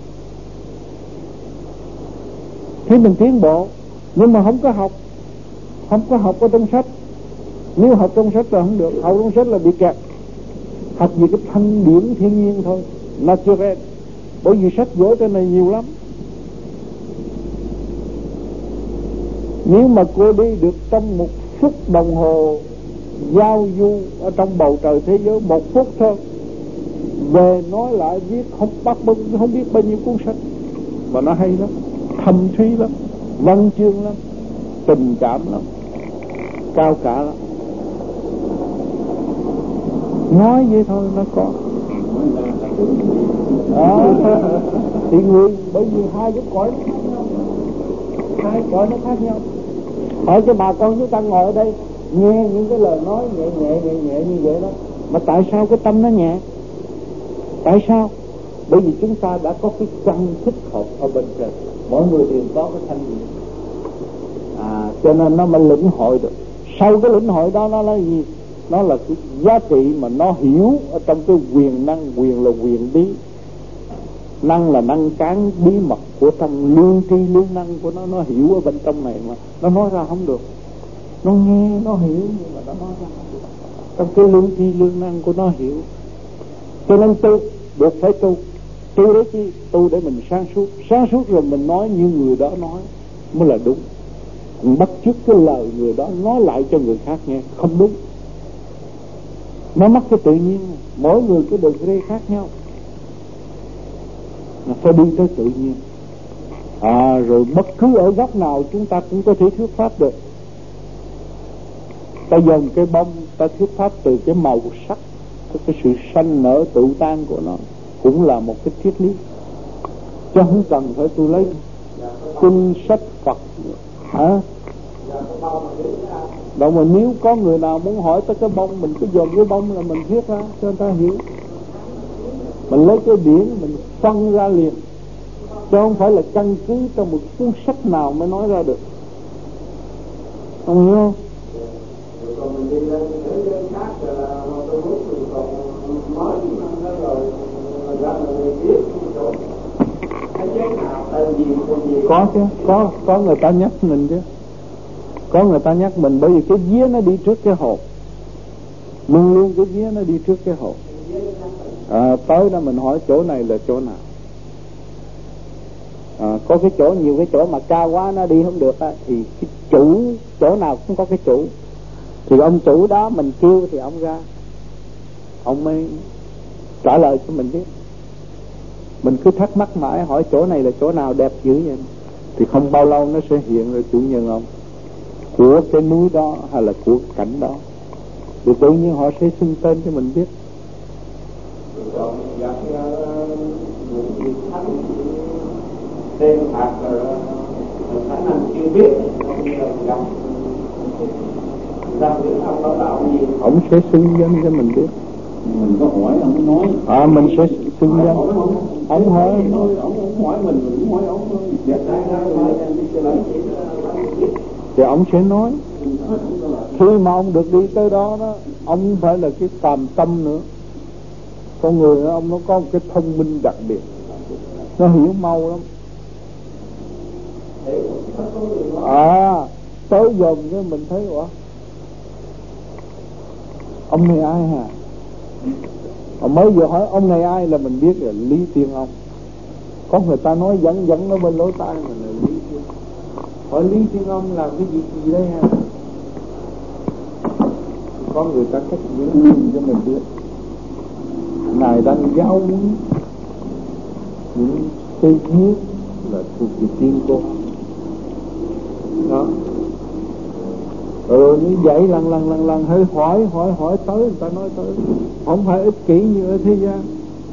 Speaker 2: thế mình tiến bộ. Nhưng mà không có học ở trong sách. Nếu học trong sách là không được, học trong sách là bị kẹt. Học về cái thanh điển thiên nhiên thôi, natural. Bởi vì sách vở trên này nhiều lắm. Nếu mà cô đi được trong một phút đồng hồ giao du ở trong bầu trời thế giới, một phút thôi, về nói lại viết không biết bao nhiêu cuốn sách, mà nó hay lắm, thâm thúy lắm, văn chương lắm, tình cảm lắm, cao cả lắm. Nói vậy thôi nó có. Thì người, bởi vì hai cái cõi nó khác nhau, hai cõi nó khác nhau. Hỏi cho bà con chúng ta ngồi ở đây nghe những cái lời nói nhẹ như vậy đó, Mà tại sao cái tâm nó nhẹ? Tại sao? Bởi vì chúng ta đã có cái căn thích hợp ở bên trên, mỗi người đều có cái thanh niệm, cho nên nó mới lĩnh hội được. Sau cái lĩnh hội đó nó là gì? Nó là cái giá trị mà nó hiểu ở trong cái quyền năng. Quyền là quyền bí, năng là năng cán bí mật của trong lương tri lương năng của nó hiểu ở bên trong này mà nó nói ra không được. Nó nghe, nó hiểu nhưng mà nó nói ra không được. Trong cái lương tri lương năng của nó hiểu. Cho nên tu, buộc phải tu. Tu đấy chứ, tu để mình sáng suốt. Sáng suốt rồi mình nói như người đó nói mới là đúng. Bắt chước cái lời người đó nói lại cho người khác nghe không đúng. Nó mất cái tự nhiên. Mỗi người cái đường ray khác nhau, phải đi tới tự nhiên. Rồi bất cứ ở góc nào chúng ta cũng có thể thuyết pháp được. Ta dùng cái bông, ta thuyết pháp từ cái màu sắc, cái sự sanh nở tự tan của nó cũng là một cái triết lý, chứ không cần phải tôi lấy kinh sách Phật đâu. Mà nếu có người nào muốn hỏi tới cái bông, mình cứ dồn cái bông là mình viết ra cho người ta hiểu. Mình lấy cái điển mình phân ra liền, chứ không phải là căn cứ trong một cuốn sách nào mới nói ra được. Không hiểu không?
Speaker 5: Còn mình đi lên thế giới khác là tôi muốn mình còn nói nó rồi ra mình biết chỗ thế giới nào tên gì con gì.
Speaker 2: Có chứ, có người ta nhắc mình chứ. Có người ta nhắc mình, bởi vì cái vía nó đi trước cái hồn. Luôn luôn cái vía nó đi trước cái hồn. Tới đó mình hỏi chỗ này là chỗ nào. Có cái chỗ, nhiều cái chỗ mà cao quá nó đi không được á, thì cái chủ chỗ nào cũng có cái chủ. Thì ông chủ đó mình kêu thì ông ra, ông mới trả lời cho mình biết. Mình cứ thắc mắc mãi hỏi chỗ này là chỗ nào đẹp dữ vậy, thì không bao lâu nó sẽ hiện ra chủ nhân ông của cái núi đó hay là của cảnh đó, thì tự nhiên họ sẽ xưng tên cho mình biết.
Speaker 5: Tên phạt rồi khả năng chưa biết gặp
Speaker 2: ông sẽ xưng danh cho mình biết.
Speaker 5: Mình có hỏi ông nói
Speaker 2: mình sẽ xưng danh. Ông hỏi
Speaker 5: mình cũng hỏi ông thôi.
Speaker 2: Thì ông sẽ nói. Khi mà ông được đi tới đó đó, ông không phải là cái phàm tâm nữa. Con người ông nó có một cái thông minh đặc biệt, nó hiểu mau lắm. Tới dần cái mình thấy ủa, ông này ai hả? Mới vừa hỏi ông này ai là mình biết là Lý Tiên Ông. Có người ta nói dẫn nó bên lỗ tai mình là Lý Tiên. Hỏi Lý Tiên Ông làm cái gì đây hả? Có người ta cách những cho mình biết Ngài đang giáo những cây viết là thuộc về tiên cô đó. Rồi như vậy lần hơi hỏi tới, người ta nói tới, không phải ích kỷ như ở thế gian.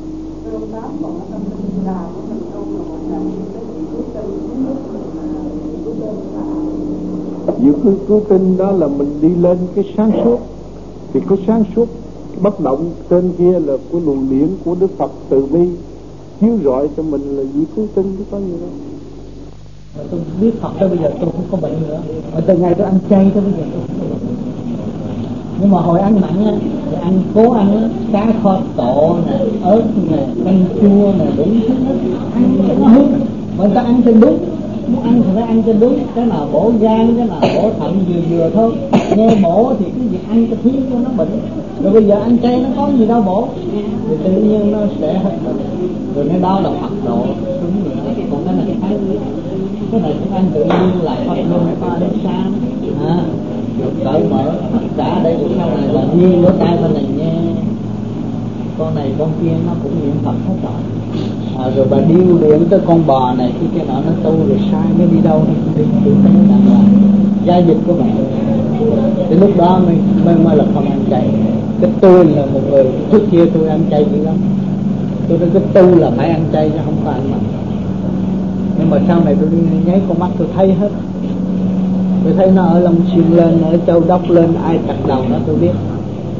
Speaker 2: Giữa cứu tinh đó là mình đi lên cái sáng suốt, thì cái sáng suốt bất động trên kia là của luồng điển của Đức Phật từ bi chiếu rọi cho mình là vị cứu tinh, chứ có gì đâu.
Speaker 6: Tôi biết Phật tới bây giờ tôi không có bệnh nữa. Mà từ ngày tôi ăn chay tới bây giờ tôi không có bệnh. Nhưng mà hồi ăn mặn á, thì ăn cố ăn á, cá kho tộ nè, ớt nè, canh chua nè, đủ thứ hết. Ăn nó hư. Mà người ta ăn cho đúng. Muốn ăn thì phải ăn cho đúng. Cái nào bổ gan, cái nào bổ thận vừa thôi. Nghe bổ thì cái việc ăn cho khiến cho nó bệnh. Rồi bây giờ ăn chay nó có gì đâu bổ, thì tự nhiên nó sẽ hết bệnh. Rồi nó đó là Phật độ. Đúng rồi. Còn cái này cái này cũng ăn tự nhiên lại Phật luôn, có đến sáng được cởi mở tất cả đây. Sau này là nghiêng lỗ tai bên này nghe con này con kia nó cũng niệm Phật hết rồi. Rồi bà điêu luyện tới con bò này cái nọ nó tu rồi sai mới đi đâu đi thấy rằng là gia dịch của mẹ. Thì lúc đó mới là không ăn chay. Cái tôi là một người trước kia tôi ăn chay dữ lắm. Tôi nói cái tu là phải ăn chay chứ không phải ăn mặn. Nhưng mà sau này tôi nháy con mắt tôi thấy hết. Tôi thấy nó ở Long Xuyên lên, ở Châu Đốc lên, ai chặt đầu nó tôi biết.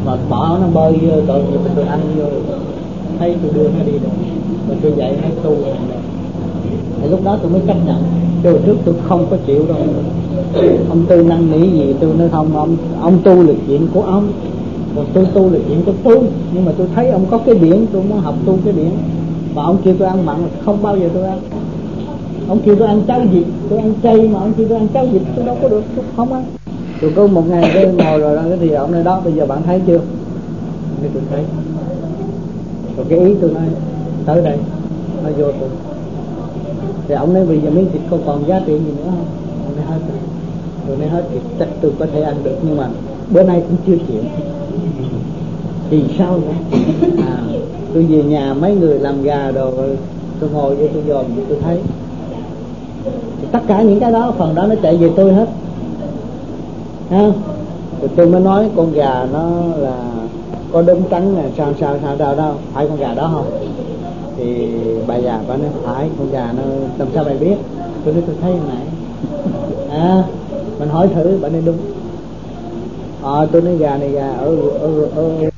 Speaker 6: mà bỏ nó bơi vô tội nghiệp tôi ăn vô, thấy tôi đưa nó đi được, rồi tôi dạy nó tu rồi. Thì lúc đó tôi mới chấp nhận. Chứ trước tôi không có chịu đâu. Ông Tư năn nỉ gì tôi nói không, ông tu là chuyện của ông, còn tôi tu là chuyện của tôi. Nhưng mà tôi thấy ông có cái biển, tôi muốn học tu cái biển. Mà ông kêu tôi ăn mặn không bao giờ tôi ăn. Ông kêu tôi ăn cháo vịt, tôi ăn chay, mà ông kêu tôi ăn cháo vịt tôi đâu có được, tôi không ăn. Tôi có một ngày tôi ngồi rồi cái thì ông nói đó, bây giờ bạn thấy chưa? Thì tôi thấy. Rồi cái ý tôi nói tới đây, nó vô tôi. Thì ông nói bây giờ miếng thịt không còn giá trị gì nữa không? Ông nói hết rồi. Rồi nói hết thì chắc tôi có thể ăn được, nhưng mà bữa nay cũng chưa chịu. Thì sao nữa? Tôi về nhà mấy người làm gà đồ, tôi ngồi vô tôi dòm tôi thấy. Thì tất cả những cái đó, phần đó nó chạy về tôi hết. Rồi tôi mới nói con gà nó là có đốm trắng này, sao đâu, phải con gà đó không? Thì bà già bà nói phải, con gà nó làm sao bà biết? Tôi nói tôi thấy hồi nãy. Mình hỏi thử, bà nói đúng. Tôi nói gà này gà ở